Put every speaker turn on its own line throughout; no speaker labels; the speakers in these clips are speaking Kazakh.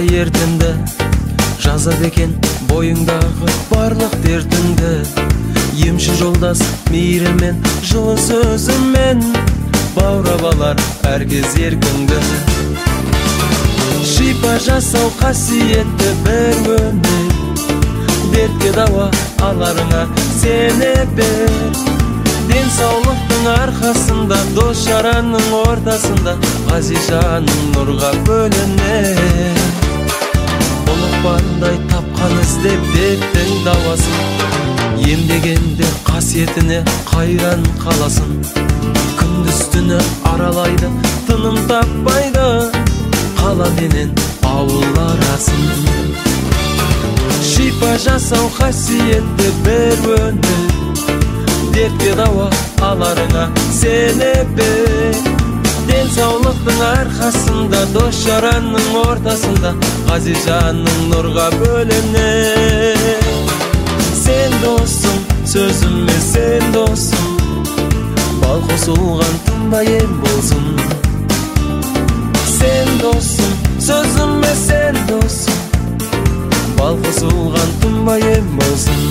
ертеңді жазады екен бойыңдағы барлық дертіңді. Емші жолдас мейірімен жылы сөзімен баурап алар әркез еркіңді. Шипа жасау қасиетті бір өнер, дертке дауа аларыңа сене бер. Денсаулықтың арқасында, дос жараның ортасында ғазижаның нұрға бөленер. Ұлықпандай тапқан іздеп дерттің дауасын, емдегенде қасиетіне қайран қаласын. Күндіз-түні аралайды, тыным таппайды, қала менен ауыл арасын. Шипа жасау қасиетті бір өнер, дертке дауа аларыңа сене бер. Денсаулықтың арқасында, дос жараның ортасында ғазижаның нұрға бөленер. Сен досым, сөзіме сен досым, бал қосылған тұнба ем болсын. Сен досым, сөзіме сен досым, бал қосылған тұнба ем болсын.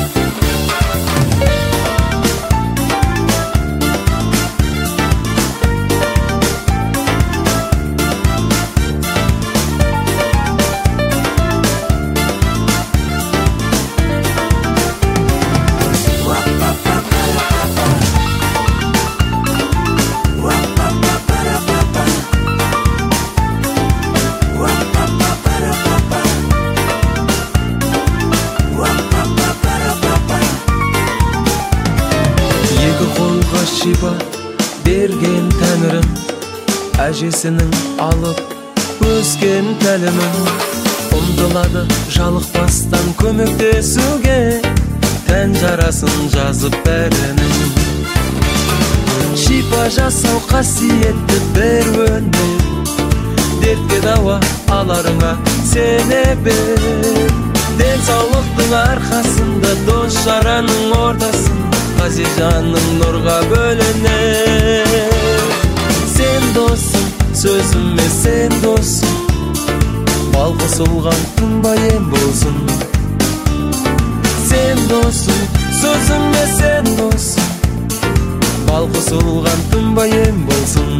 Шипа берген тәңірім, әжесінің алып өскен тәлімін. Ұмтылады жалықпастан көмектесуге, тән жарасын жазып бәрінің. Шипа жасау қасиетті бір өнер, дертке дауа аларыңа сене бер. Денсаулықтың арқасында, дос жараның ортасында ғазижаның нұрға бөленер. Сен досым, сөзіме сен досым, бал қосылған тұнба ем болсын. Сен досым, сөзіме сен досым, бал қосылған тұнба ем болсын.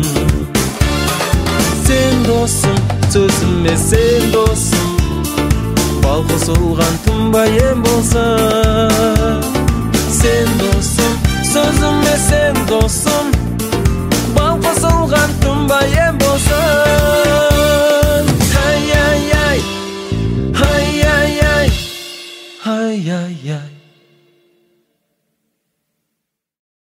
Сен досым, сөзіме сен досым, бал қосылған тұнба ем болсын.